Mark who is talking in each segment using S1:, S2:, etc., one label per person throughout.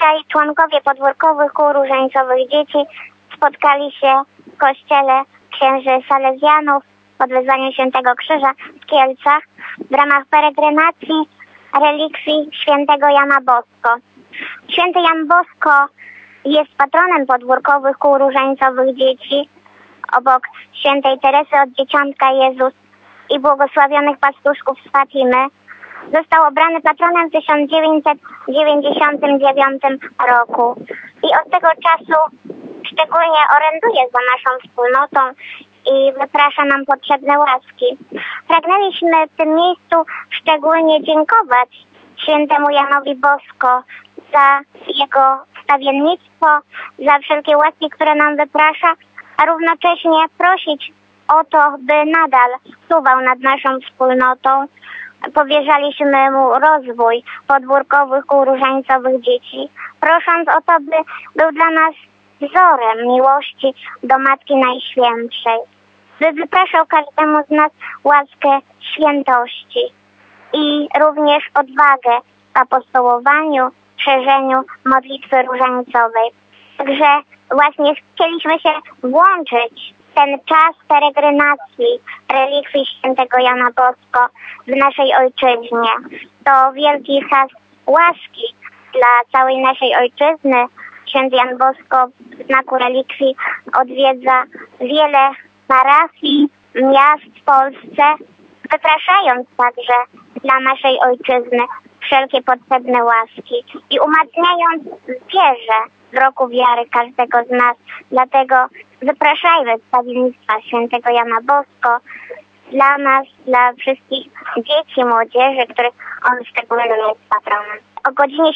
S1: Dzisiaj członkowie podwórkowych kół różańcowych dzieci spotkali się w kościele księży salezjanów pod wezwaniem Świętego Krzyża w Kielcach w ramach peregrinacji relikwii świętego Jana Bosko. Święty Jan Bosko jest patronem podwórkowych kół różańcowych dzieci obok świętej Teresy od Dzieciątka Jezus i błogosławionych pastuszków z Fatimy. Został obrany patronem w 1999 roku i od tego czasu szczególnie oręduje za naszą wspólnotą i wyprasza nam potrzebne łaski. Pragnęliśmy w tym miejscu szczególnie dziękować świętemu Janowi Bosko za jego wstawiennictwo, za wszelkie łaski, które nam wyprasza, a równocześnie prosić o to, by nadal czuwał nad naszą wspólnotą. Powierzaliśmy mu rozwój podwórkowych kół różańcowych dzieci, prosząc o to, by był dla nas wzorem miłości do Matki Najświętszej, by wypraszał każdemu z nas łaskę świętości i również odwagę w apostołowaniu, szerzeniu modlitwy różańcowej. Także właśnie chcieliśmy się włączyć w ten czas peregrinacji relikwii świętego Jana Bosko w naszej ojczyźnie. To wielki has łaski dla całej naszej ojczyzny. Święty Jan Bosko w znaku relikwii odwiedza wiele parafii, miast w Polsce, wypraszając także dla naszej ojczyzny wszelkie potrzebne łaski i umacniając wierę w roku wiary każdego z nas. Dlatego wypraszajmy wstawiennictwa świętego Jana Bosko dla nas, dla wszystkich dzieci, młodzieży, których on szczególnie jest patronem. O godzinie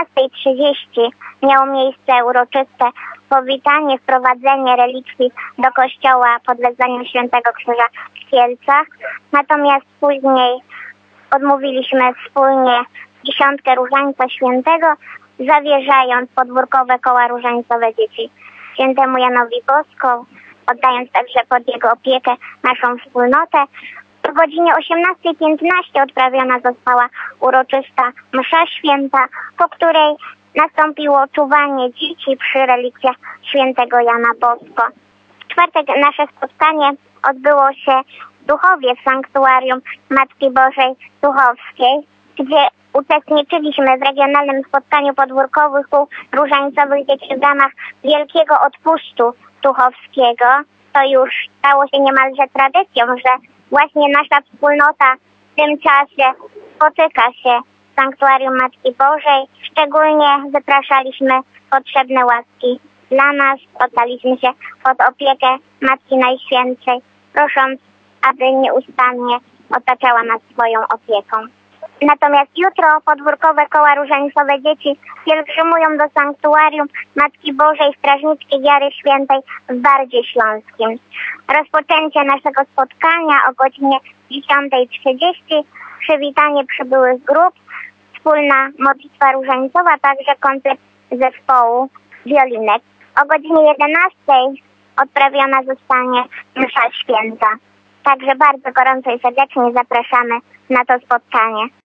S1: 17:30 miało miejsce uroczyste powitanie, wprowadzenie relikwii do kościoła pod wezwaniem Świętego Krzyża w Kielcach. Natomiast później odmówiliśmy wspólnie dziesiątkę Różańca Świętego, zawierzając podwórkowe koła różańcowe dzieci świętemu Janowi Bosko, oddając także pod jego opiekę naszą wspólnotę. O godzinie 18:15 odprawiona została uroczysta msza święta, po której nastąpiło czuwanie dzieci przy relikwiach świętego Jana Bosko. W czwartek nasze spotkanie odbyło się w Tuchowie w sanktuarium Matki Bożej Tuchowskiej, gdzie uczestniczyliśmy w regionalnym spotkaniu podwórkowych kół różańcowych dzieci w ramach Wielkiego Odpustu Tuchowskiego. To już stało się niemalże tradycją, że właśnie nasza wspólnota w tym czasie spotyka się w sanktuarium Matki Bożej. Szczególnie wypraszaliśmy potrzebne łaski dla nas, oddaliśmy się pod opiekę Matki Najświętszej, prosząc, aby nieustannie otaczała nas swoją opieką. Natomiast jutro podwórkowe koła różańcowe dzieci pielgrzymują do sanktuarium Matki Bożej Strażniczki Wiary Świętej w Bardzie Śląskim. Rozpoczęcie naszego spotkania o godzinie 10:30, przywitanie przybyłych grup, wspólna modlitwa różańcowa, także koncert zespołu wiolinek. O godzinie 11:00 odprawiona zostanie msza święta. Także bardzo gorąco i serdecznie zapraszamy na to spotkanie.